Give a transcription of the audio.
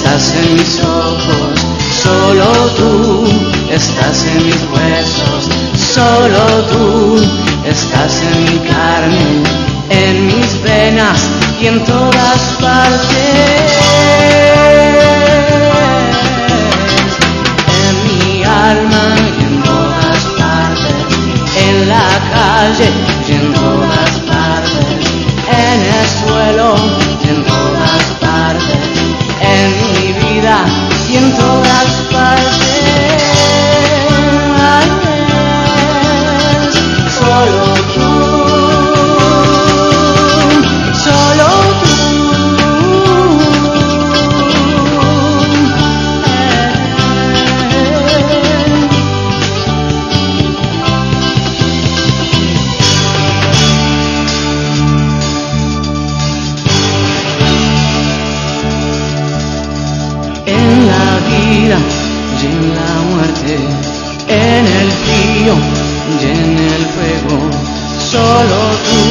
estás en mis ojos, solo tú estás en mis huesos, solo tú estás en mi carne, en mis venas y en todas partes, en mi alma y en todas partes, en la calle y en todas partes, en el suelo y en todas partes, en mi vida y en todas partes. Solo tú, solo tú. En la vida y en la muerte, en el frío y en el fuego, solo tú